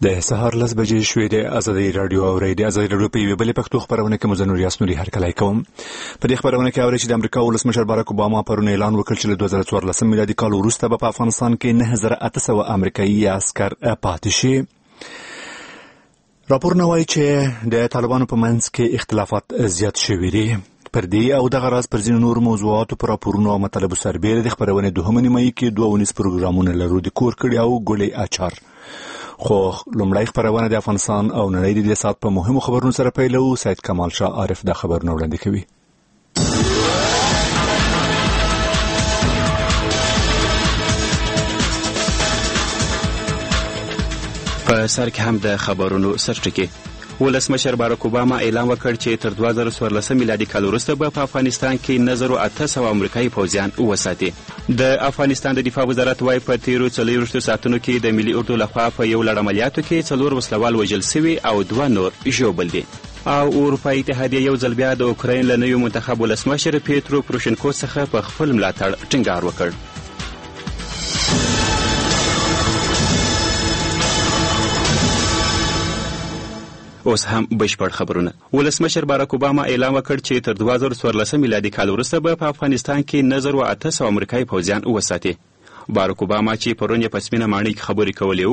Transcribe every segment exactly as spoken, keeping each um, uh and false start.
د سهار لس بجې شوې د ازادي رادیو او د ازادي رادیو په یوه بلې پښتو خبرونه کې مزنور یاسنوري هرکلی کوم. په دې خبرونه کې اورئ چې د امریکا ولسمشر باراک اوباما پرون اعلان وکړ چې له دوه زره څوارلسم میلادي کال وروسته به په افغانستان کې نه زره اته سوه امریکایي عسکر پاتې شي. راپورونه وایي چې د طالبانو په منځ کې اختلافات زیات شوي دي. پر دې او دغه راز پر ځینو نور موضوعاتو پر راپورونو او مطالبو سربېره د خبرونې دوهمه نیمایي کې دوه ونیز پروګرامونه لرو د کور کړي او ګلې اچار. خو لومړی خبرونه د افغانستان او نړۍ د دې ساعت په مهمو خبرونو سره پیلو. سید کمال شاه عارف دا خبرونه وړاندې کوي. په سر کې هم د خبرونو سرټکی. ولسمشر باراک اوباما اعلان وکړ چې تر دوه زره څوارلسم میلادي کال وروسته به په افغانستان کې نه زره اته سوه امریکایي پوځیان وساتي. د افغانستان د دفاع وزارت وايي په تیرو څلوېښتو ساعتونو کې د ملي اردو لخوا په یو لړ عملیاتو کې څلور وسلوال وژل سوي او دوه نور ژوبل دي. او اروپایي اتحادیه یو ځل بیا د اوکراین له نوي منتخب ولسمشر پیترو پروشنکو څخه په خپل ملاتړ ټینګار وکړ. اوس هم بشپړ خبرونه. ولسمشر باراک اوباما اعلان وکړ چې تر دوه زره څوارلسم میلادي کال وروسته به په افغانستان کې نه زره اته سوه امریکایي پوځیان وساتي. باراک اوباما چې پرون یې په سپینه ماڼۍ کې خبرې کولې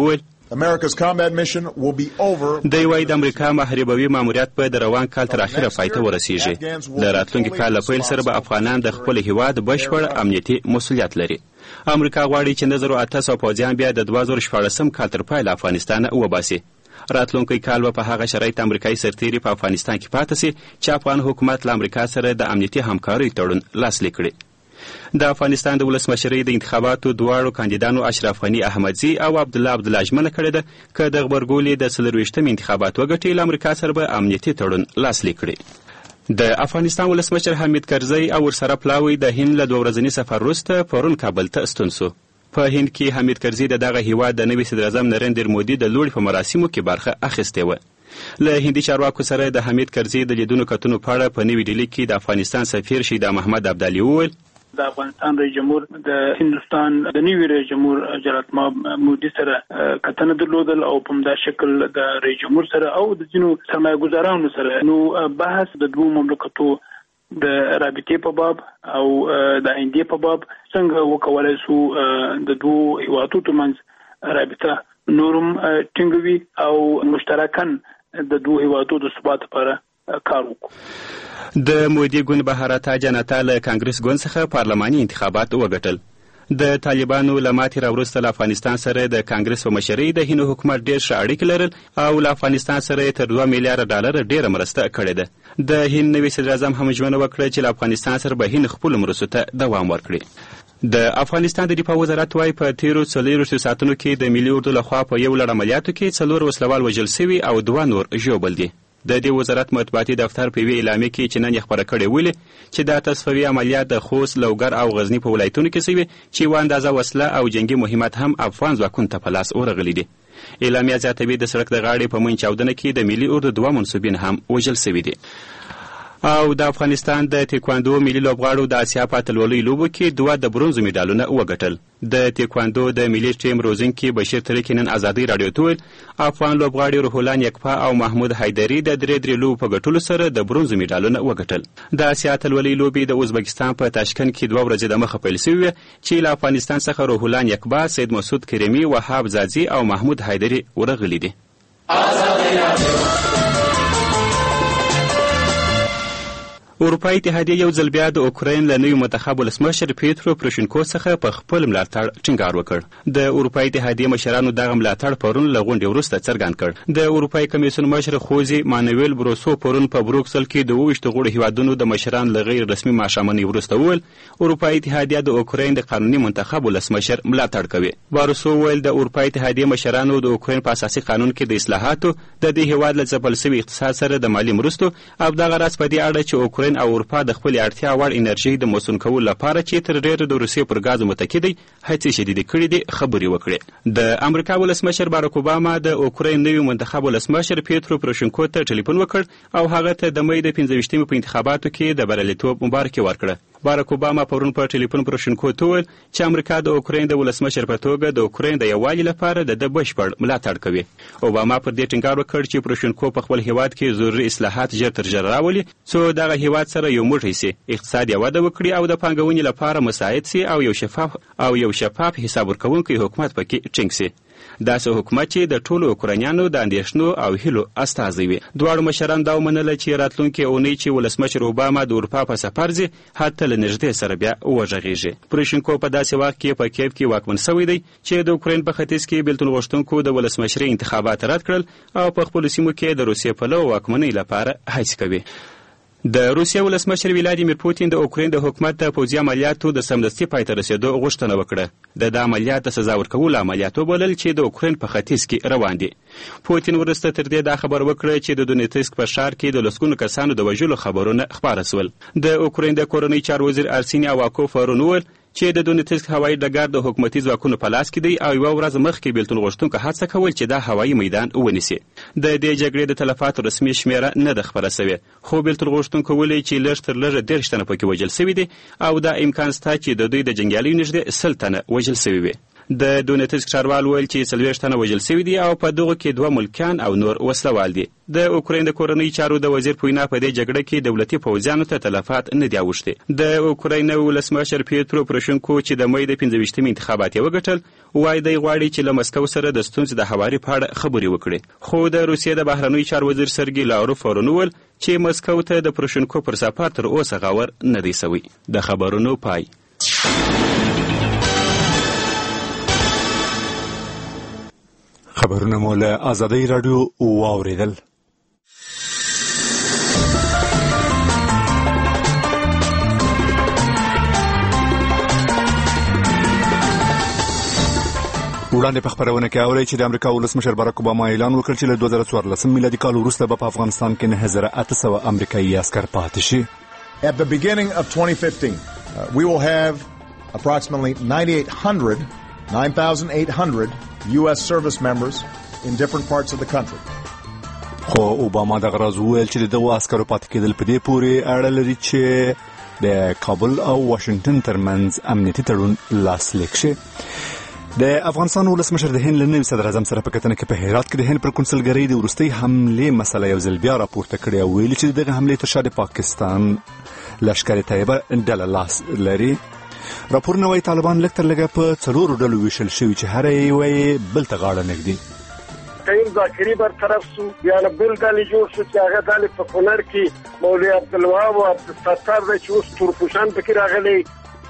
وویل دی وایي د امریکا محاربوي ماموریت به د روان کال تر اخره پای ته ورسیږي. د راتلونکي کال له پیل سره به افغانان د خپل هیواد بشپړ امنیتي مسؤلیت لري. امریکا غواړي چې نه زره اته سوه پوځیان بیا د دوه زره شپاړسم کال تر پایه له افغانستانه وباسي. راتلونکی کال به په هغه شرایط امریکایي سرتیري په افغانستان کې پاتې سي چې افغان حکومت له امریکا سره د امنیتي همکارۍ تړون لاسلیک کړي. د افغانستان د ولسمشرۍ د انتخاباتو دواړو کاندیدانو اشرف غني احمدزي او عبدالله عبدالله ژمنه کړې ده که د غبرګولي د څلرویشتم انتخابات وګټي له امریکا سره به امنیتي تړون لاسلیک کړي. د افغانستان ولسمشر حمید کرزی او ورسره پلاوی د هند له دوه ورځني سفر وروسته پرون کابل ته ستون سو. په هند کې حمید کرزي د دغه هیواد د نوي صدر اعظم نریندر مودي د لوړي په مراسمو کې برخه اخیستې وه. له هندي چارواکو سره د حمید کرزي د لیدونو کتنو په اړه په نوي ډیلي کې د افغانستان سفیر شیدا محمد ابدالي وویل د افغانستان رئیس جمهور د هندوستان د نوي رئیس جمهور حضرت مودي سره کتنه درلودل او په همدا شکل د رئیس جمهور سره او د ځینو سرمایه ګزارانو سره نو بحث د دوه مملکتو د رابطې په باب او د آینده په باب څنګه وکولای شو د دوه هیوادونو ترمنځ رابطه نورم ټینګوي او مشترکاً د دوه هیوادونو د ثبات لپاره کار وکړو. د مودي ګوند بهارته جنتا له کانګرس ګوند څخه پارلماني انتخابات وګټل. د طالبانو له ماتې راوروسته له افغانستان سره د کانګرس په مشرۍ د هند حکومت ډېر ښه اړیکې لرل او له افغانستان سره یې تر دوه میلیارډه ډالره ډېره مرسته کړې ده. د هند نوي صدر اعظم هم ژمنه وکړه چې له افغانستان سره به هند خپلو مرستو ته دوام ورکړي. د افغانستان د دفاع وزارت وايي په تیرو څلوېښتو ساعتونو کې د ملي اردو لخوا په یو لړ عملیاتو کې څلور وسلوال وژل سوي او دوه نور ژوبل دي. د دې وزارت مطبوعاتي دفتر په یوې اعلامیې کې چې نن یې خپره کړې ویلي چې دا تصفوي عملیات د خوست، لوګر او غزني په ولایتونو کې سوي چې یوه اندازه وسله او جنګي مهمات هم افغان ځواکونو ته په لاس ورغلي دي. اعلامیه زیاتوي د سړک د غاړې په منځ چاودنه کې د ملي اردو دوه منصوبین هم وژل سوي دي. او د افغانستان د تیکواندو ملي لوبغاړو د اسیا په اتلولۍ لوبو کې دوه د برونزو میډالونه وګټل. د تیکواندو د ملي ټیم روزونکي بشیر ترکي نن ازادۍ راډیو ته ویل افغان لوبغاړي روح الله نیکپا او محمود حیدري د درې درې لوبو په ګټلو سره د برونزو میډالونه وګټل. د اسیا اتلولۍ لوبې د ازبکستان په تاشکند کې دوه ورځې دمخه پیل سوي وې چې له افغانستان څخه روح الله نیکپا، سید مسعود کریمي، وهاب زازي او محمود حیدري ورغلي دي. اروپایي اتحادیه یو ځل بیا د اوکراین له نوي منتخب ولسمشر پیترو پروشنکو څخه په خپل ملاتړ ټینګار وکړ. د اروپایي اتحادیه مشرانو دغه ملاتړ پرون له غونډې وروسته څرګند کړ. د اروپایي کمیسیون مشر خوزي مانویل بروسو پرون په بروکسل کې د اوویشتو غړو هیوادونو د مشرانو له غیر رسمي ماښامنۍ وروسته وویل اروپایي اتحادیه د اوکراین د قانوني منتخب ولسمشر ملاتړ کوي. بروسو وویل د اروپایي اتحادیه مشرانو د اوکراین په اساسي قانون کې د اصلاحاتو د دې هیواد له ځپل سوي اقتصاد سره د مالي مرستو او دغه راز په دې اړه چې اوکراین او اروپا د خپل اړتیا وړ انرژي د موسون کولو لپاره چې تر ډیره د روسیې پر غاز متکی دی هڅې شدیدې کړې دي خبرې وکړې. د امریکا ولسمشر باراک اوباما د اوکراین نوي منتخب ولسمشر پیترو پروشنکو ته ټلیفون وکړ او هغه ته د مې د پنځه ویشتمې په انتخاباتو کې د بریالیتوب مبارکي ورکړه. باراک اوباما پرون په ټلیفون پروشنکو ته وویل چې امریکا د اوکراین د ولسمشر په توګه د اوکراین د یووالي لپاره د ده بشپړ ملاتړ کوي. اوباما پر دې ټینګار وکړ چې پروشنکو په خپل هیواد کې ضروري اصلاحات ژر تر ژره راولي څو دغه هیواد سره یو موټی سي، اقتصاد یې وده وکړي او د پانګونې لپاره مساعد سي او یو شفاف او یو شفاف حساب ورکوونکی حکومت پکې ټینګ سي. داسې حکومت چې د ټولو اوکرانیانو د اندېښنو او هیلو استازی وي. دواړو مشران دا ومنله چې راتلونکې اونۍ چې ولسمشر اوباما د اروپا په سفر ځي حتی له نږدې سره بیا وغږېږي. پروشنکو په داسې وخت کې په کیف کې واکمن شوی دی چې د اوکراین په ختیځ کې بېلتون غوښتونکو د ولسمشرۍ انتخابات رد کړل او په خپلو سیمو کې د روسیې پلو واکمنۍ لپاره هڅې کوي. د روسیې ولسمشر ولادیمیر پوتین د اوکراین د حکومت د پوځي عملیاتو د سمدستي پای ته رسېدو غوښتنه وکړه. د د عملیات د سزا ورکولو عملیات وبلل چې د اوکراین په ختیځ کې روان دي. پوتین وروسته تر دې دا خبر وکړه چې د دونیتسک په ښار کې د لسګونو کسانو د وژلو خبرونه خپاره سول. د اوکراین د کورنۍ چارو وزیر ارسینی اواکوف پرون وویل چې د دونیتسک هوایي ډګر د حکومتي ځواکونو په لاس کې دی او یوه ورځ مخکې بېلتون غوښتونکو هڅه کول چې دا هوایي میدان ونیسي. د دې جګړې د تلفاتو رسمي شمېره نه ده خپره سوې، خو بېلتون غوښتونکو ویلي چې لږ تر لږه دېرش تنه پکې وژل سوي دي او دا امکان شته چې د دوی د جنګیالیو نږدې سل تنه وژل سوي وي. د دونیتسک ښاروال ویل چې څلوېښت تنه وژل سوي دي او په دغو کې دوه ملکیان او نور وسلوال دي. د اوکراین د کورنۍ چارو د وزیر په وینا په دې جګړه کې دولتي پوځیانو ته تلفات نه دي اوښتي. د اوکراین ولسمشر پیترو پروشنکو چې د مۍ د پنځه ویشتمې انتخابات یې وګټل وایي دی غواړي چې له مسکو سره د ستونزې د هواري په اړه خبرې وکړي. خو د روسیې د بهرنیو چارو وزیر سرګي لاروف پرون وویل چې مسکو ته د پروشنکو پر سفر تر اوسه غور نه دی سوی. د خبرونو پای. خبرونه مو له آزادۍ راډیو واورېدل. وړاندې په خبرونه کې اورئ چې د امریکا ولسمشر باراک اوباما اعلان وکړ چې له دوه زره څوارلسم میلادي کال وروسته به په افغانستان کې نهه زره اته سوه امریکایي عسکر پاتې شي. At the beginning of twenty fifteen, uh, we will have approximately ninety-eight hundred, nine thousand eight hundred U S service members in different parts of the country. خو اوباما دغه راز وویل چې دغه عسکرو پاتې کېدل په دې پورې اړه لري چې د کابل او واشنگټن ترمنځ امنیتي تړون لاسلیک شي. د افغانستان ولسمشر د هند له نوي صدر اعظم سره په کتنه کې په هرات کې د هند پر کنسلګرۍ د وروستۍ حملې مسله یو ځل بیا راپورته کړې او ویلي چې دغه حملې تر شا د پاکستان لښکر طیبه ډله لاس لري. راپورونه وايي طالبان لږ تر لږه په څلورو ډلو ویشل شوي چې هره یوه یې بل ته غاړه نږدي. تعین ذاکري برطرف سو بیا له بل ډلې جوړ شو چې هغه ډلې په کونړ کې مولوي عبدالوهاب او عبدالستار دی چې اوس تورپوشان پکې راغلی.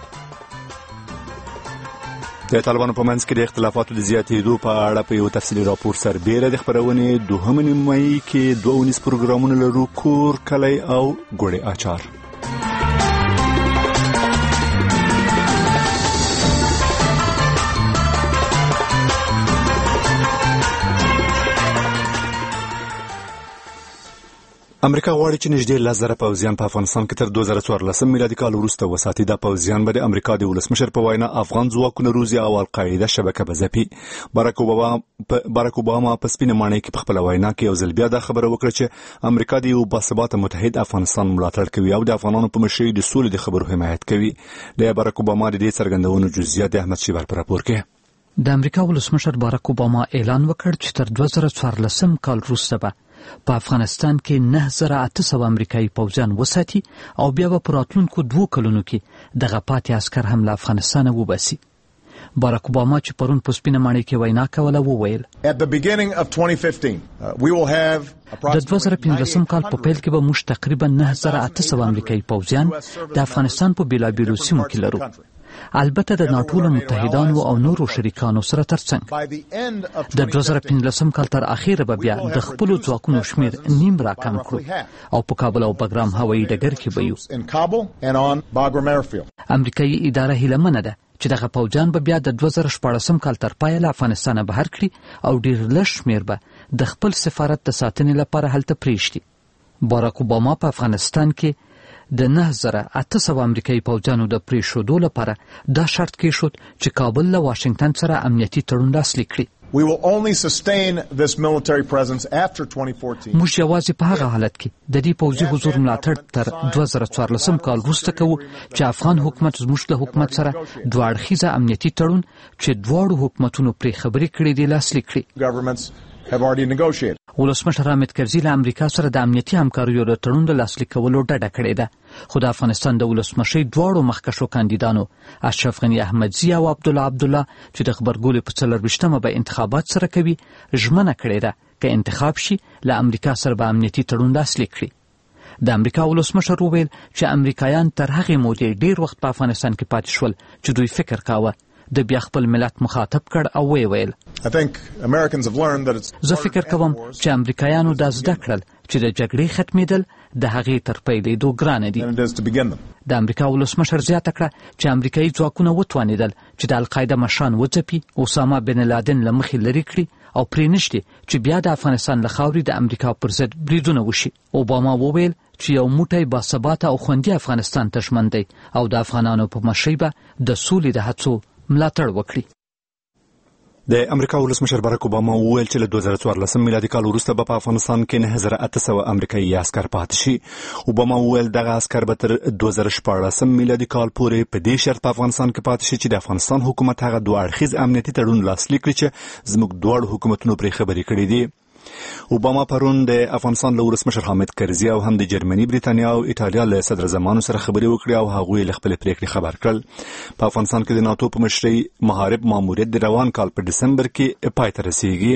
د طالبانو په منځ کې د اختلافاتو د زیاتېدو په اړه په یو تفصیلي راپور سربیره د خپرونې دوهمه نیمایي کې دوه ونیز پروګرامونه لرو: کور، کلی او ګوړې اچار. امریکا غواړي چې نږدې لس زره پوځیان په افغانستان کې تر دوه زره څوارلسم میلادي کال وروسته وساتي. دا پوځیان به د امریکا د ولسمشر په وینا افغان ځواکونه روزي او القاعده شبکه به ځپي. باراک اوباما باراک اوباما په سپینه ماڼۍ کې په خپل وینا کې یو ځل بیا دا خبره وکړه چې امریکا د یو باثباته متحد افغانستان ملاتړ کوي او د افغانانو په مشرۍ د سولې د خبرو حمایت کوي. د باراک اوباما د دې څرګندونو جزئیات د احمد شیبر په راپور کې. د امریکا ولسمشر باراک اوباما اعلان وکړ چې تر دوه زره څوارلسم کال وروسته به په افغانستان کې نه زره اته سوه امریکایي پوځیان وساتي او بیا به په راتلونکو دوو کلونو کې دغه پاتې عسکر هم له افغانستانه وباسي. باراک اوباما چې پرون په سپینه ماڼۍ کې وینا کوله وویل At the beginning of twenty fifteen, uh, we will have د دوه زره پنځلسم کال په پیل کې به موږ تقریبا نه زره اته سوه امریکایي پوځیان د افغانستان په بیلابیلو سیمو کې لرو، البته د ناټو له متحدانو او نورو شریکانو سره ترڅنګ. د دوه زره پنځلسم کال تر اخیره به بیا د خپلو ځواکونو شمیر نیم راکم کړو او په کابل او بګرام هوایي ډګر کې به یو. امریکایي اداره هیله ده چې دغه پوځیان به بیا د دوه زره شپاړسم کال تر پایه له افغانستانه بهر کړي او ډیر لږ شمیر به د خپل سفارت د ساتنې لپاره هلته پرېږدي. باراک اوباما په افغانستان کې د نه زره اته سوه امریکایي پوځیانو د پرېښودو لپاره دا شرط کېښود چې کابل له واشنګټن سره امنیتي تړون لاسلیک کړي. We will only sustain this military presence after twenty fourteen. موږ یوازې په هغه حالت کې د دې پوځي حضور ملاتړ تر دوه زره څوارلسم کال وروسته کوو چې افغان حکومت زموږ له حکومت سره دوه اړخیزه امنیتي تړون چې دواړو حکومتونو پرې خبرې کړې دي لاسلیک کړي. Governments have already negotiated. ولسمشر حامد کرزي له امریکا سره د امنیتي همکاریو د تړون د لاسلیک کولو ډډه کړې ده، خو د افغانستان د ولسمشۍ دواړو مخکښو کاندیدانو اشرف غني احمدزي او عبدالله عبدالله چې د خبرګولې په څلرویشتمه به انتخابات سره کوي ژمنه کړې ده که انتخاب شي له امریکا سره به امنیتي تړون لاسلیک کړي. د امریکا ولسمشر وویل چې امریکایان تر هغې مودې ډېر وخت په افغانستان کې پاتې شول چې دوی فکر کاوه. د بیا خپل ملت مخاطب کړ او وی ویل زه فکر کوم چې امریکایانو دا زده کړل چې د جګړې ختمېدل د هغې تر پیلېدو ګرانه دي. د امریکا ولسمشر زیاته کړه چې امریکایي ځواکونه وتوانېدل چې د القاعده مشران وځپي، اسامه بن لادن له مخې لرې کړي او پرې نږدې چې بیا د افغانستان له خاورې د امریکا پر ضد بریدونه وشي. اوباما وویل چې یو موټی باثباته او خوندي افغانستان ته ژمن دی او د افغانانو په مشرۍ به د سولې د هڅو ملاتړ وکړي. د امریکا ولسمشر باراک اوباما وویل چې له دوه زره څوارلسم میلادي کال وروسته به په افغانستان کې نه زره اته سوه امریکایي عسکر پاتې شي. اوباما وویل دغه عسکر به تر دوه زره شپاړسم میلادي کال پورې په دې شرط په افغانستان کې پاتې شي چې د افغانستان حکومت هغه دوه اړخیز امنیتي تړون لاسلیک کړي چې زموږ دواړو حکومتونو پرې خبرې کړې دي. اوباما پرون د افغانستان له ولسمشر حامد کرزي او هم د جرمني، بریتانیا او ایټالیا له صدر زمانو سره خبرې وکړې او هغوی له خپلې پریکړې خبر کړل. په افغانستان کې د ناتو په مشرۍ محارب ماموریت د روان کال په ډسمبر کې پای ته رسیږي.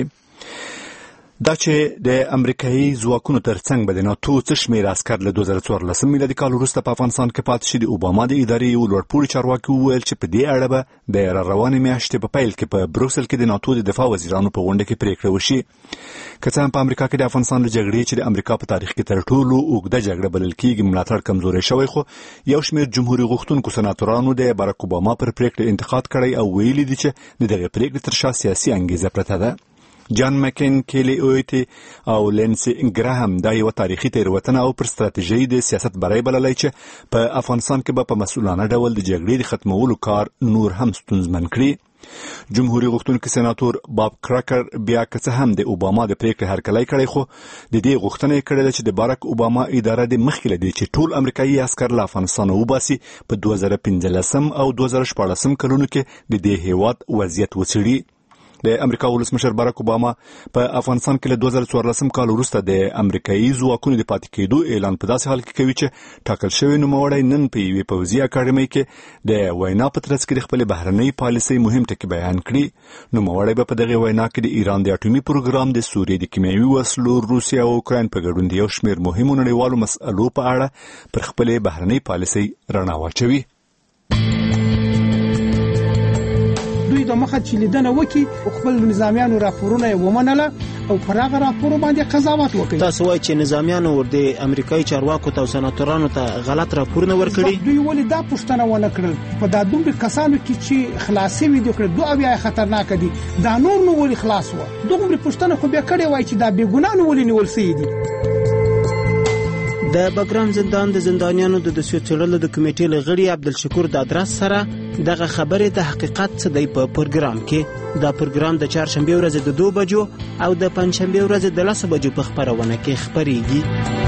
دا چې د امریکایي ځواکونو ترڅنګ به د ناتو څه شمېر عسکر له دوه زره څوارلسم میلادي کال وروسته په افغانستان کې پاتې شي. د اوباما د ادارې یو لوړپوړي چارواکي وویل چې په دې اړه به د را روانې میاشتې په پیل کې په بروکسل کې د ناتو د دفاع وزیرانو په غونډه کې پریکړه وشي. که څه هم په امریکا کې د افغانستان له جګړې چې د امریکا په تاریخ کې تر ټولو اوږده جګړه بلل کېږي ملاتړ کمزوری شوی، خو یو شمېر جمهوري غوښتونکو سناتورانو د باراک اوباما پر پریکړې انتقاد کړی او ویلي دي چې د دغې پریکړې تر شا سیاسي انګیزه پرته ده. جان مکین، کیلی اویتی او لینسي ګراهم دا یو تاریخي تېروتنه او پر ستراتیژۍ د سیاست بری بللی چې په افغانستان کې به په مسؤلانه ډول د جګړې د ختمولو کار نور هم ستونزمن کړي. جمهوري غوښتونکي سناتور باب کراکر بیا که څه هم د اوباما د پریکړې هرکلی کړی، خو د دې غوښتنه یې کړې ده چې د باراک اوباما اداره د مخکې له دې چې ټول امریکایي عسکر له افغانستانه وباسي په دوه زره پنځلسم او دوه زره شپاړسم کلونو کې د دې هیواد وضعیت وڅېړي. د امریکا ولسمشر باراک اوباما په افغانستان کې له دوه زره څوارلسم کال وروسته د امریکایي ځواکونو د پاتې کېدو اعلان په داسې حال کې کوي چې ټاکل شوی نوموړی نن په یوې پوځي اکاډمۍ کې د وینا په ترڅ کې د خپلې بهرنۍ پالیسۍ مهم ټکي بیان کړي. نوموړی به په دغې وینا کې د ایران د اټومي پروګرام، د سوریې د کیمیاوي وسلو، روسیې او اوکراین په ګډون د یو شمېر مهمو نړیوالو مسألو په اړه پر خپلې بهرنۍ پالیسۍ رڼا واچوي. دوی د مخه چې لیدنه وکړي خپل نظامیانو راپورونه یې ومنله او پر هغه راپورو باندې قضاوت وکړي. تاسو وایئ چې نظامیانو د امریکایي چارواکو ته او سناتورانو ته غلط راپورونه ورکړي؟ دوی ولې دا پوښتنه ونه کړل په دا دومره کسانو کې چې خلاصې وي دي کړل دوه بیا خطرناک دي دا نور نو ولې خلاص و؟ دومره پوښتنه خو بیا کړې وای چې دا بې ګناه نو ولې نیول شوي دي؟ د بګرام زندان د زندانیانو د دوسیو څېړلو د کمیټې له غړي عبدالشکور دادراس سره دغه خبرې د حقیقت څه دی په پروګرام کې. دا پروګرام د چهارشنبې ورځې د دوه بجو او د پنجشنبې ورځې د لسو بجو په خپرونه کې خپرېږي.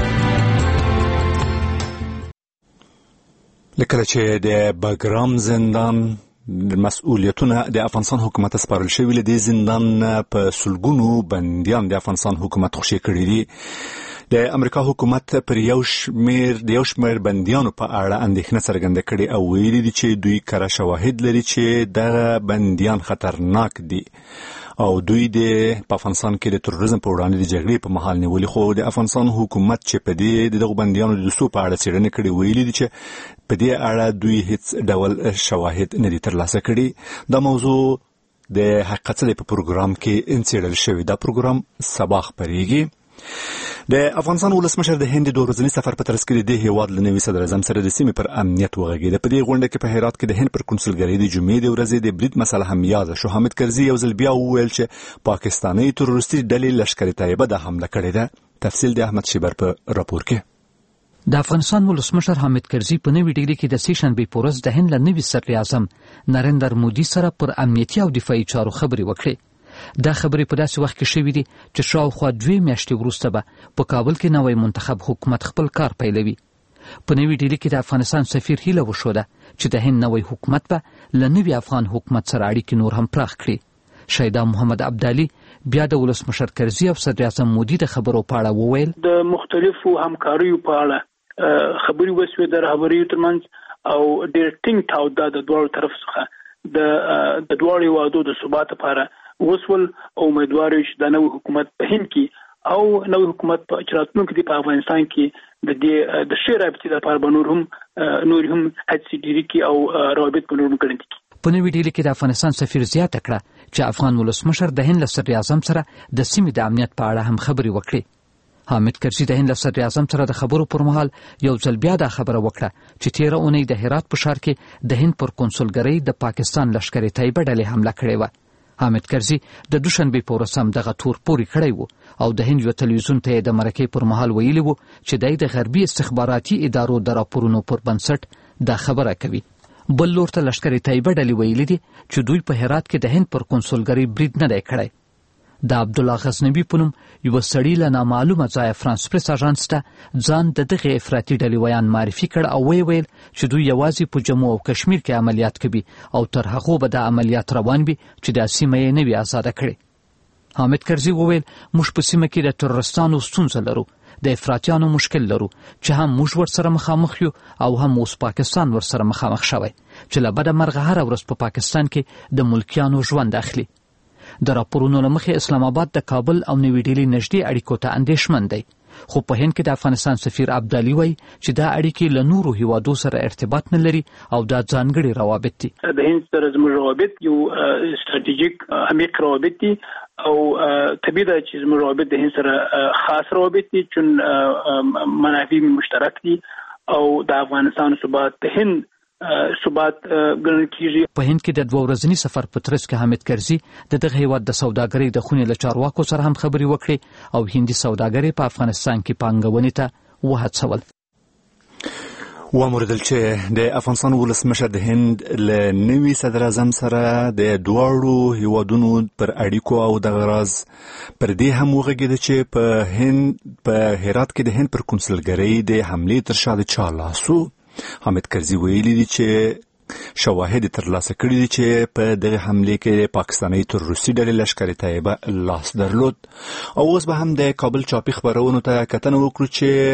لکه چې د بګرام زندان مسؤلیتونه د افغانستان حکومت سپارل شوي، له دې زندان په سلګونو بندیان د افغانستان حکومت خوشي کړي دي. د امریکا حکومت پر یو شمېر د یو شمېر بندیانو په اړه اندېښنه څرګنده کړې او ویلي دي چې دوی کره شواهد لري چې دغه بندیان خطرناک دي او دوی د په افغانستان کې د تروریزم په وړاندې د جګړې په مهال نیولي. خو د افغانستان حکومت چې په دې دغه بندیانو د دوستو په اړه څېړنې کړې ویلي دي چې په دې اړه دوی هیڅ ډول شواهد نه دي ترلاسه کړي. دا موضوع د حقیقت په پروګرام کې انڅېړل شوی. دا پروګرام سبا خپرېږي. د افغانستان ولسمشر د هند د دوه ورځني سفر په ترڅ کې د دې هیواد له نوي صدر اعظم سره د سیمې پر امنیت وغږېده. په دې غونډه کې په هرات کې د هند پر کنسولګرۍ د جمعې د ورځې د برید مسله هم یاده شو. حامد کرزي یو ځل بیا وویل چې پاکستاني تروریستي ډلې لشکر طیبه د حمله کړې ده. تفصیل د احمد شیبر په راپور کې. د افغانستان ولسمشر حامد کرزي په نوې ډیلي کې د سیشنبې په ورځ د هند له نوي صدر اعظم نریندر مودي سره پر امنیتي او دفاعي چارو خبرې وکړې. دا خبرې په داسې وخت کې شوې دي چې شاوخوا دوې میاشتې وروسته به په کابل کې نوی منتخب حکومت خپل کار پیلوي. په نوې ډیلي کې د افغانستان سفیر هیله وښوده چې د هند نوی حکومت به له نوي افغان حکومت سره اړیکې نور هم پراخ کړي. شهیدا محمد عبدالي بیا د ولسمشر کرزي او صدر اعظم مودي د خبرو په اړه وویل د مختلفو همکاریو په اړه خبرې وشوې د رهبریو ترمنځ او ډېر ټینګ تعهد د دواړو طرف څخه د د دواړو هیوادو د ثبات لپاره وسول او امیدوار یو چې د نوي حکومت په هند کې او نوې حکومت په راتلونکي کې په افغانستان کې د دې د ښې رابطې لپاره به نور هم نور هم هڅې ډېرې کړي او روابط به نور هم ګړندي کړي. په نوې ډیلي کې د افغانستان سفیر زیاته کړه چې افغان ولسمشر د هند له صدر اعظم سره د سیمې د امنیت په اړه هم خبرې وکړي. حامد کرزي د هند له صدر اعظم سره د خبرو پر مهال یو ځل بیا دا خبره وکړه چې تېره اونۍ د هرات په ښار کې د هند پر کنسولګرۍ د پاکستان لښکرې طیبه ډلې حمله کړې وه. حامد کرزي د دوشنبې په ورځ هم دغه تور پورې کړی و او د هند یو تلویزیون ته د مرکې پر مهال ویلي و چې دی د غربي استخباراتي ادارو د راپورونو پر بنسټ دا خبره کوي. بل لور ته لښکرې طیبه ډلې ویلي دي چې دوی په هرات کې د هند پر کنسولګرۍ برید نه دی کړی. د عبدالله غزنوي په نوم یوه سړي له نامعلومه ځایه فرانس پریس اژانس ته ځان د دغې افراطي ډلې ویان معرفي کړ او ویې ویل چې دوی یوازې په جمو او کشمیر کې عملیات کوي او تر هغو به دا عملیات روان وي چې دا سیمه یې نه وي ازاده کړې. حامد کرزي وویل موږ په سیمه کې د ترورستانو ستونزه لرو، د افراطیانو مشکل لرو چې هم موږ ورسره مخامخ یو او هم اوس پاکستان ورسره مخامخ شوی چې له بده مرغه هره ورځ په پاکستان کې د ملکیانو ژوند اخلي. د راپورونو له مخې اسلام آباد د کابل او نوې ډیلي نږدې اړیکو ته اندېښمن دی، خو په هند کې د افغانستان سفیر عبدالي وایي چې دا اړیکې له نورو هیوادو سره ارتباط نه لري او دا ځانګړي روابط دي. د هند سره زموږ روابط یو ستراتیژیک عمیق روابط دي او طبیعي ده چې زموږ روابط د هند سره خاص روابط دي چې منافع مشترک دي او د افغانستان ثبات د هند ثبات ګڼل کیږي. په هند کې د دوه ورځني سفر په ترڅ کې حامد کرزي د دغه هیواد د سوداګرۍ د خونې له چارواکو سره هم خبرې وکړې او هندي سوداګرۍ په افغانستان کې پانګونې ته وهڅول. واموردل چې د افغانستان ولسمشر د هند له نوي صدر اعظم سره د دواړو هیوادونو پر اړیکو او د غراز پر دې هم وغږېده چې په هند په هرات کې د هند پر کنسولګرۍ د حملې تر شا د چا لاسو. حامد کرزي ویلي دي چې شواهد ترلاسه کړي دي چې په دغه حملې کې پاکستاني تروریستي ډلې لښکرې طیبه لاس درلود او اوس به هم د کابل چاپي خبرونو ته کتنه وکړو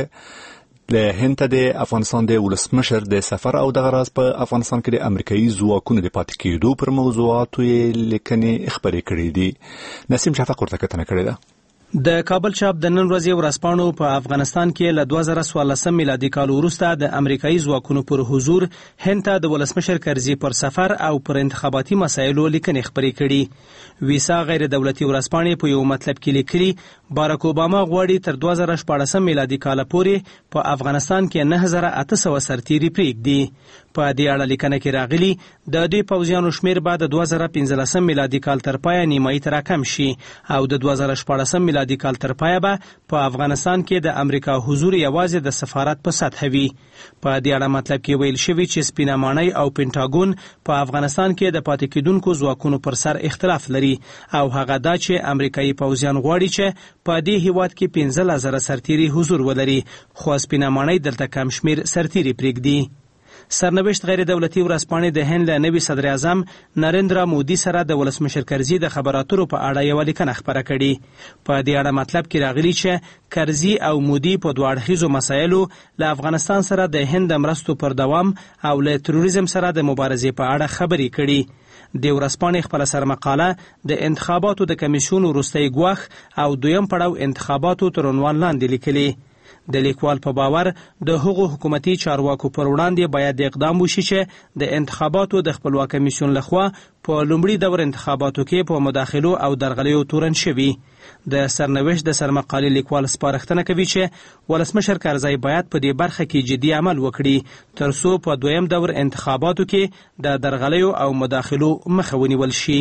چې له هند ته د افغانستان د ولسمشر د سفر او د غراز په افغانستان کې د امریکایي ځواکونو د پاتې کېدو پر موضوعاتو یې لیکنې خبرې کړې دي. نسیم شفق ورته کتنه کړې ده. د کابل چاپ د نن ورځې ورځپاڼو په افغانستان کې له دوه زره څوارلسم میلادي کال وروسته د امریکایي ځواکونو پر حضور هند ته د ولسمشر کرزي پر سفر او پر انتخاباتي مسایلو لیکنې خپرې کړي. ویسا غیر دولتي ورځپاڼې په یو مطلب کې لیکلي بارک اوباما غواړي تر دوه زره شپاړسم میلادي کال پورې په افغانستان کې نه هزار اته سوه سرتیري پرېږدي. په دې اړه لیکنه کې راغلي د دې پوځیانو شمیر به د دوه زره پنځلسم میلادي کال تر پایه نیمایي ته راکم شي او د دوه زره شپاړسم میلادي کال تر پایه به په افغانستان کې د امریکا حضور یوازې د سفارت په سطح وي. په دې اړه مطلب کې ویل شوی چې سپینه ماڼۍ او پینټاګون په افغانستان کې د پاتې کېدونکو ځواکونو پر سر اختلاف لري او هغه دا چې امریکایي پوځیان غواړي چې په دې هیواد کې پنځلس زره سرتیري حضور ولري خو سپینه ماڼۍ دلته کم شمیر سرتیري پرېږدي. سرنوشت غیر دولتي ورځپاڼې د هند له نوي صدر اعظم نریندرا مودي سره د ولسمشر کرزي د خبراتو په اړه یو لیکنه خپره کړي. په دې اړه مطلب کې راغلي چې کرزي او مودي په دوه اړخیزو مسایلو له افغانستان سره د هند مرستو پر دوام او له تروریزم سره د مبارزې په اړه خبرې کړي. د ورځپاڼې خپله سرمقاله د انتخاباتو د کمیسیون وروستی ګواښ او دویم پړاو انتخاباتو تر عنوان لاندې لیکلي. د لیکوال په باور د هغو حکومتي چارواکو پر وړاندې باید اقدام وشي چې د انتخاباتو د خپلواک کمیسیون لخوا په لومړي دور انتخاباتو کې په مداخلو او درغلیو تورن شوي. د سرنوشت د سرمقالې لیکوال سپارښتنه کوي چې ولسمشر کرزي باید په دې برخه کې جدي عمل وکړي تر څو په دویم دور انتخاباتو کې د درغلیو او مداخلو مخه ونیول شي.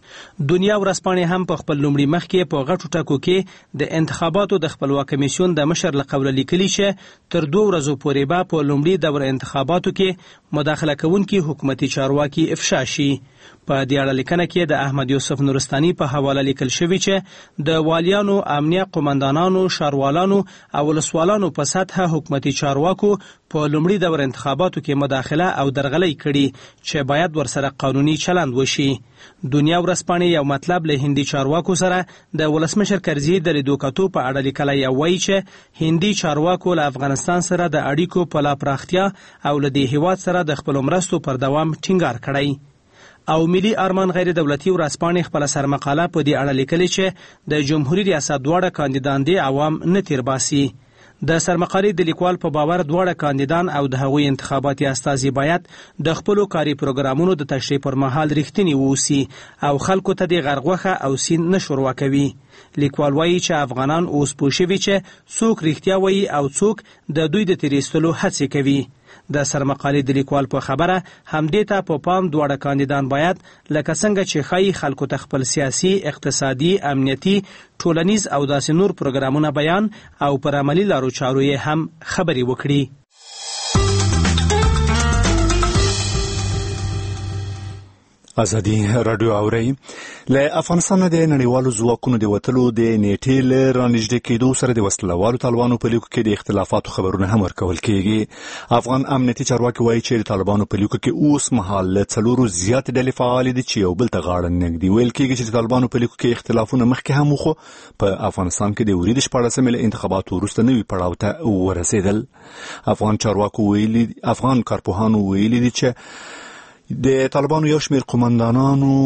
دنیا ورځپاڼې هم په خپل لومړي مخ کې په غټو ټکو کې د انتخاباتو د خپلواک کمیسیون د مشر له قوله لیکلي چې تر دوه ورځو پورې به په لومړي دور انتخاباتو کې مداخله کوونکي حکومتي چارواکي افشا شي. په دې اړه لیکنه کې د احمد یوسف نورستاني په حواله لیکل شوی چې د والیانو، امنیه قومندانانو، ښاروالانو او ولسوالانو په سطحه حکومتي چارواکو په لومړي دور انتخاباتو کې مداخله او درغلۍ کړي چې باید ورسره قانوني چلند وشي. دنیا ورځپاڼې یو مطلب له هندي چارواکو سره د ولسمشر کرزي د لیدو کتو په اړه لیکلی او وایي چې هندي چارواکو له افغانستان سره د اړیکو په لا پراختیا او له دې هیواد سره د خپلو مرستو پر دوام ټینګار کړی. او ملي ارمان غیر دولتي ورځپاڼې خپله سرمقاله په دې اړه لیکلې چې د جمهوریت ریاست دواړه کاندیدان دي عوام نه تیرباسي. د سرمقالې د لیکوال په باور دواړه کاندیدان او د هغوی انتخاباتي استازي باید د خپلو کاري پروګرامونو د تشریح پر مهال رښتیني واوسي او خلکو ته د غرغوښه او سین نه شروع کوي. لیکوال وایي چې افغانان اوس پوه شوي چې څوک رښتیا وایي او څوک د دوی د تیریستلو هڅې کوي. د سرمقالې د لیکوال په خبره همدې ته په پام دواړه کاندیدان باید لکه څنګه چې ښایي خلکو ته خپل سیاسي، اقتصادي، امنیتي، ټولنیز او داسې نور پروګرامونه بیان او پر عملي لارو چارو یې هم خبرې وکړي. ازادي رادیو اوري له افغانستان د نړیوالو ځواکونو د وټلو د نیټې له رانږدې کېدو سره د وسلوالو طالبانو په لیکو کې د اختلافاتو خبرونه هم ورکول کېږي. افغان امنیتي چارواکي وایي چې د طالبانو په لیکو کې اوس مهال له څلورو زیات ډلې فعال دي چې یو بل ته غاړه نږدي. ویل کېږي چې د طالبانو په لیکو کې اختلافونه مخکې هم وخو په افغانستان کې د ورید شپاړسمې له انتخاباتو وروسته نوي پړاو ته ورسېدل. افغان چارواکو ویلي افغان کارپوهانو ویلي دي چې د طالبانو یو شمېر قومندانانو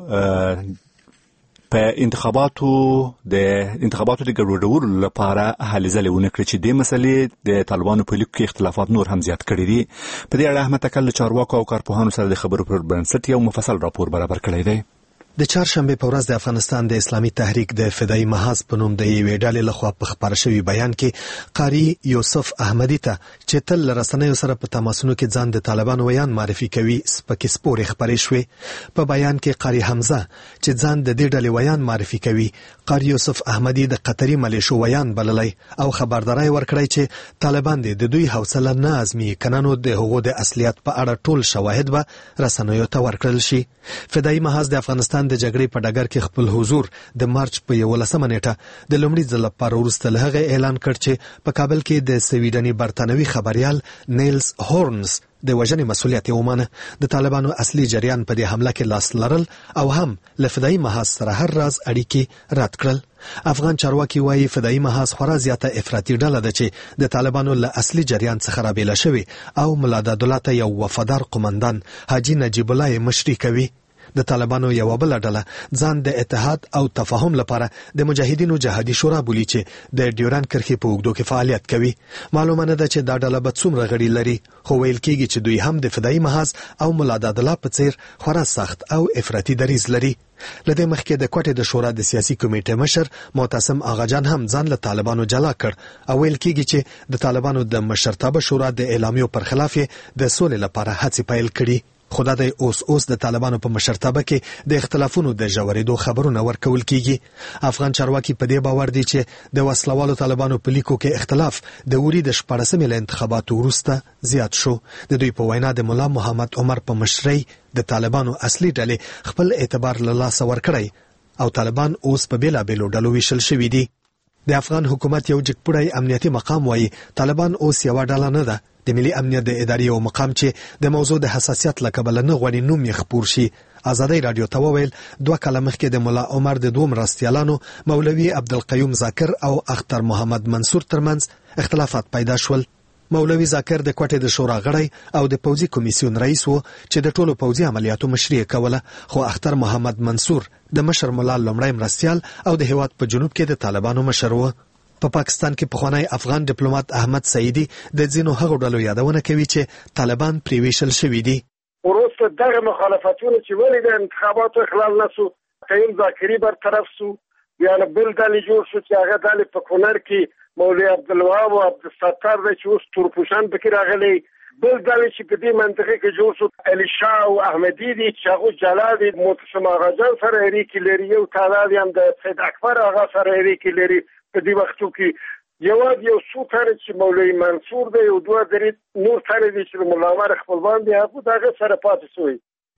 په انتخاباتو د انتخاباتو د ګډوډولو لپاره هلې ځلې ونه کړې چې د مسلې د طالبانو په لیکو کې اختلافات نور هم زیات کړي دي. په دې اړه احمد تکل چارواکو او کارپوهانو سره د خبرو پر بنسټ یو مفصل راپور برابر کړی دی. د چهارشنبه په ورځ د افغانستان د اسلامي تحریک د فدایي محاذ په نوم د یوې ډلې لخوا په خپاره شوي بیان کې قاری یوسف احمدي ته چې تل له رسنیو سره په تماسونو کې ځان د طالبانو ویان معرفي کوي سپکې سپورې خپرې شوې. په بیان کې قاری حمزه چې ځان د دې ډلې ویان معرفي کوي قاری یوسف احمدي د قطري ملیشو ویان بللی او خبرداري ورکړی چې طالبان د دوی حوصله نه ازمي کنانو د هغو د اصلیت په اړه ټول شواهد به رسنیو ته ورکړل شي. فدایي محاذ د افغانستان د جګړې په ډګر کې خپل حضور د مارچ په یولسمه نیټه د لومړي ځل لپاره وروسته له هغه اعلان کړ چې په کابل کې د سویډني برتانوي خبريال نیلز هورنز د وژنې مسؤلیت ومانه. د طالبانو اصلي جریان په دې حمله کې لاس لرل او هم له فدایي محاذ سره هر راز اړیکې رد کړل. افغان چارواکي وایي فدایي محاذ خورا زیاته افراطي ډله ده چې د طالبانو له اصلي جریان څخه رابېله شوې او ملا دادالله ته یو وفادار قومندان حاجي نجیب الله مشري کوي. د طالبانو یو بل ډله ځان د اتحاد او تفاهم لپاره د مجاهدینو جهادي شورا بولي چې د ډیوران کرښې په اوږدو کې فعالیت کوي. معلومه نه ده چې دا ډله به څومره غړي لري خو ویل کېږي چې دوی هم د فدایي محاذ او ملا دادالله په څیر خورا سخت او افراطي دریځ لري. لدې مخکې د کوټې د شورا د سیاسي کمیټې مشر معتصم آغاجان هم ځان له طالبانو جلا کړ او ویل کېږي چې د طالبانو د مشرتابه شورا د اعلامیو پر خلاف د سولې لپاره هڅې پیل کړي. خدا د اوس اوس د طالبانو په مشرتابه کې د اختلافونو د ژورېدو خبرونه ورکول کیږي. افغان چارواکي په دې باور دي چې د وسلوالو طالبانو په لیکو کې اختلاف د ورید د شپاړسمې له انتخاباتو وروسته زیات شو. د دوی په وینا د مولا محمد عمر په مشرۍ د طالبانو اصلي ډلې خپل اعتبار له لاسه ورکړی او طالبان اوس په بیلابیلو ډلو ویشل شوي دي. د افغان حکومت یو جګپوړی امنیتي مقام وایي طالبان اوس یوه ډله نه ده. د ملي امنیت د ادارې یو مقام چې د موضوع د حساسیت له کبله نه غواړي نوم یې خپور شي. ازادي رادیو ته وویل دوه کاله مخکې د مولا عمر د دوه مرستیالانو مولوي عبدالقیوم ذاکر او اختر محمد منصور ترمنځ اختلافات پیدا شول. مولوي ذاکر د کوټې د شورا غړی او د پوځي کمیسیون رئیس وو چې د ټولو پوځي عملیاتو مشري کوله خو اختر محمد منصور د مشر مولا لومړی مرستیال او د هیواد په جنوب کې د طالبانو مشر وو. په پا پاکستان کې پخوانی افغان ډیپلوماټ احمد سعیدی د ځینو هغو ډلو یادونه کوي چې طالبان پرې ویشل شوي دي. وروسته دغه مخالفتونه چې ولې د انتخاباتو اخلال نسو قیم ذاکري برطرف سو بیا بل ډلې جوړ شو چې هغه ډلې په کونړ کې مولوي عبدالوهاب او عبدالستار دی چې اوس تورپوشان پکې راغلی. بل ډلې چې په دې منطقه کې جوړ شو الیشا او احمدي دي چې هغه جلا دي معتصم آغاجان سره اړیکې لري یو تعداد هم د سید اکبر آغا سره اړیکې لري. په دې وختو کې یواد یو څو تنه چې مولوي منصور دی او دوه درې نور تنه دي چې مولا عمر خپلوان دي هغه دغه سره پاتې شوی.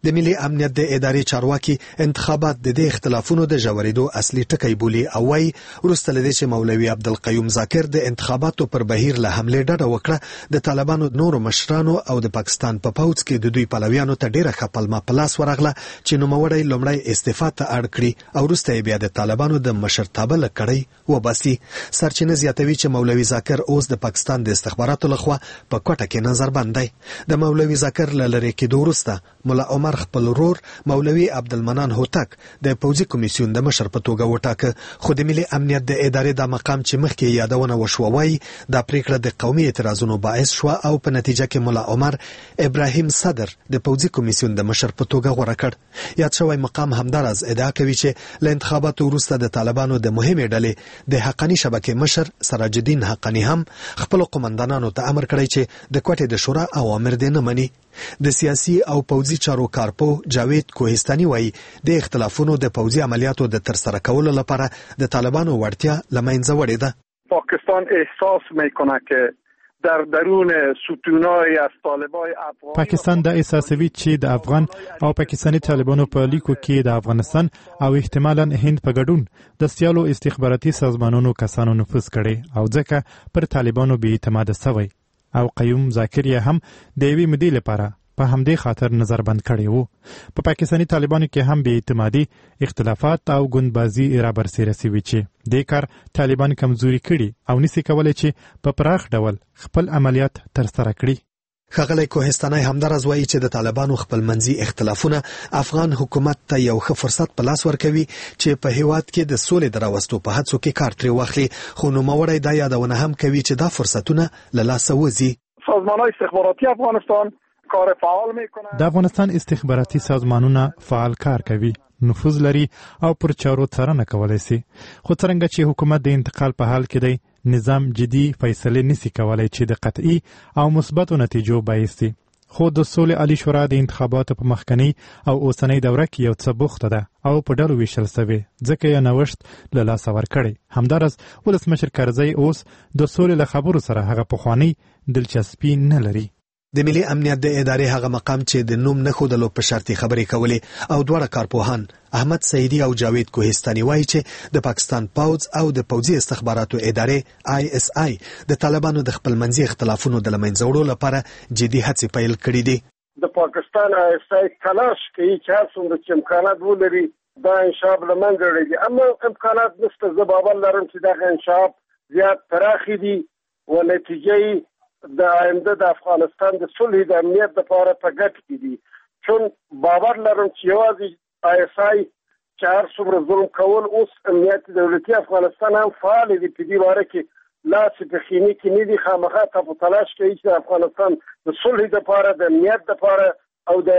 د ملي امنیت د ادارې چارواکي انتخابات د دې اختلافونو د ژورېدو اصلي ټکی بولي او وايي وروسته له دې چې مولوي عبدالقیوم ذاکر د انتخاباتو پر بهیر له حملې ډډه وکړه د طالبانو نورو مشرانو او د پاکستان په پا پوځ کې د دوی پلویانو ته ډیره ښه پلمه په لاس ورغله چې نوموړی لومړی استعفا ته اړ کړي او وروسته بیا د طالبانو د مشرتابه له کړۍ وباسي. سرچینه زیاتوي چې مولوي ذاکر اوس د پاکستان د استخباراتو لخوا په کوټه کې نظربند دی. د مولوي ذاکر له لرې کېدو وروسته مولا عمر خپل ورور مولوي عبدالمنان هوتک د پوځي کمیسیون د مشر په توګه وټاکه، خو د ملي امنیت د ادارې د مقام چې مخکې یادونه وشوه وایي دا پریکړه د قومي اعتراضونو باعث شوه او په نتیجه کې مولا عمر ابراهیم صدر د پوځي کمیسیون د مشر په توګه غوره کړ. یاد شوی مقام همدارز ادعا کوي چې له انتخاباتو وروسته د طالبانو د مهمې ډلې د حقاني شبکې مشر سراج الدین حقاني هم خپل قومندانانو ته امر کړی چې د کوټې د شورا اوامر دې نه مني. د سیاسي او پوځي چارو کارپو جاوید کوهستاني وایي د اختلافونو د پوځي عملیاتو د ترسره کولو لپاره د طالبانو وړتیا له منځه وړې ده. پاکستان احساس میکنه که در درون ستونای از طالبای افغان پاکستان د احساسوي چې د افغان او پاکستاني طالبانو په لیکو کې د افغانستان او احتمالاً هند په ګډون د سیالو استخباراتي سازمانونو کسانو نفوذ کړي او ځکه پر طالبانو بې اعتماده شوی او قیوم ذاکر یې هم د یوې مودې لپاره په همدې خاطر نظربند کړی وو. په پاکستاني طالبانو کې هم بې اعتمادي، اختلافات او ګوندبازي را برسېره شوي چې دې کار طالبان کمزوري کړي او نشي کولی چې په پراخ ډول خپل عملیات ترسره کړي. ښاغلی کوهستانی همدارز وایي چې د طالبانو خپلمنځي اختلافونه افغان حکومت ته یو ښه فرصت په لاس ورکوي چې په هیواد کې د سولې د راوستو په هڅو کې کار ترې واخلي، خو نوموړی دا یادونه هم کوي چې دا فرصتونه له لاسه وځي. سازمان‌های استخباراتی افغانستان کار فعال میکنند. د افغانستان استخباراتي سازمانونه فعال کار کوي، نفوذ لري او پر چارو څارنه کولی شي، خو څرنګه چې حکومت د انتقال په حال کې دی نظام جدي فیصلې نشي کولی چې د قطعي او مثبتو نتیجو باعث شي. خو د سولې عالی شورا د انتخاباتو په مخکنی او اوسنۍ دوره کې یو څه بوخته ده او په ډلو ویشل شوې، ځکه یې نوښت له لاسه ورکړی. همدارس ولسمشر کرزی اوس د سولې له خبرو سره هغه پخوانی دلچسپي نه لري. د ملي امنیت د ادارې هغه مقام چې د نوم نه ښودلو په شرطي خبرې کولې او دواړه کارپوهان احمد سعیدي او جاوید کوهستاني وایي چې د پاکستان پوځ او د پوځي استخباراتو ادارې آی اس آی د طالبانو د خپلمنځي اختلافونو د له منځه وړلو لپاره جدي هڅې پیل کړي دي. د پاکستان آی اس آی تلاش کوي چې هر څومره چې امکانات ولري دا انشاب له منځه وړي، اما امکانات نشته. زه باور لرم چې دغه انشاب زیات پراخې دي و نتیجه د آینده د افغانستان د صلح د امنیت لپاره په ګټه کې دي، چون باور لرم چې یوازې آی اس آی چې هر څومره ظلم کول اوس امنیت دولتي افغانستان هم فعال دي په دې باره کې لاس په خینې کې نه دي، خامخا په تلاش کوي چې افغانستان د صلح لپاره د امنیت لپاره او د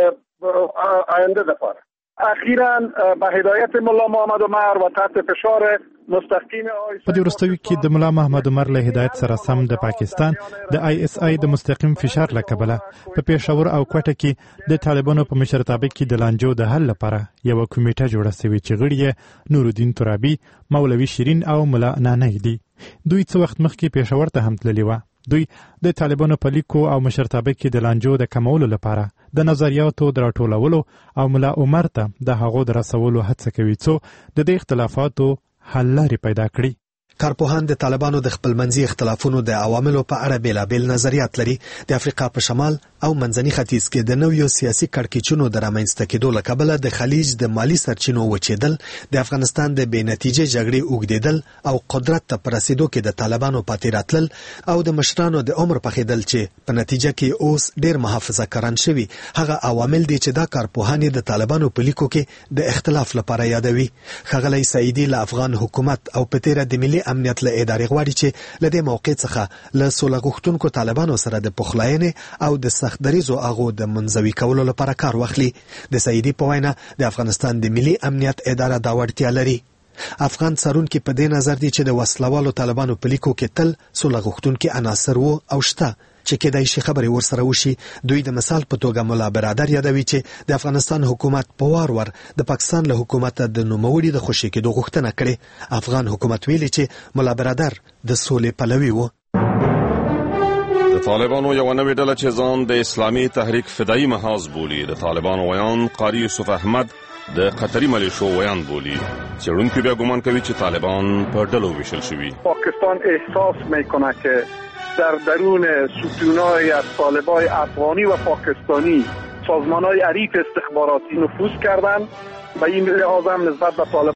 آینده لپاره. اخیراً با هدایت مولا محمد عمر و تحت فشار مستقیم په دې وروستیو کې د مولا محمد عمر له هدایت سره سم د پاکستان د آی اس آی د مستقیم فشار له کبله په پېښور او کوټه کې د طالبانو په مشرتابه کې د لانجو د حل لپاره یو کمیټه جوړه شوې چې غړي یې نورالدین ترابي، مولوي شیرین او مولا نانی دي. دوی څه وخت مخکې پېښور ته هم تللي وه. دوی د طالبانو په لیکو او مشرتابه کې د لانجو د کمولو لپاره د نظریاتو د راټولولو او مولا عمر ته د هغو د رسولو هڅه کوي څو د دې اختلافاتو حل لارې پیدا کړي. کارپوهان د طالبانو د خپلمنځي اختلافونو د عواملو په اړه بیلابیل نظریات لري. د افریقا په شمال او منځني ختیځ کې د نویو سیاسي کړکېچونو د رامنځته کېدو له کبله د خلیج د مالی سرچینو وچېدل، د افغانستان د بې نتیجې جګړې اوږدېدل او قدرت ته په رسېدو کې د طالبانو پاتې راتلل او د مشرانو د عمر پخېدل چې په نتیجه کې اوس ډېر محافظه کاران شوي، هغه عوامل دي چې دا کارپوهان د طالبانو په لیکو کې د اختلاف لپاره یادوي. ښاغلی سعیدي له افغان حکومت او په تېره د ملي امنیت له ادارې غواړي چې له دې موقع څخه له سوله غوښتونکو طالبانو سره د پخلاینې او د سخت دریځو هغو د منزوي کولو لپاره کار واخلي. د سعیدي په وینا د افغانستان د ملي امنیت اداره دا وړتیا لري. افغان څارونکي په دې نظر دي چې د وسلوالو طالبانو په لیکو کې تل سوله غوښتونکي عناصر وو او شته چې کېدای شي خبرې ورسره وشي. دوی د مثال په توګه مولا برادر یادوي چې د افغانستان حکومت په وار ور د پاکستان له حکومت د نوموړي د خوشي کېدو غوښتنه کړې. افغان حکومت ویلي چې مولا برادر د سولې پلوي و. The طالبانو یو نوې ډله چې ځان د اسلامي تحریک فدایي محاذ بولي د طالبانو ویان قاری یوسف احمد د قطری ملیشو ویان بولی. څېړونکي بیا ګمان کوي چې طالبان په ډلو ویشل شوي. پاکستان احساس میکنه که در درون ستونهای از طالبای افغانی و پاکستانی سازمانهای عریف استخباراتی نفوذ کردند و این لحاظ هم نسبت به طالب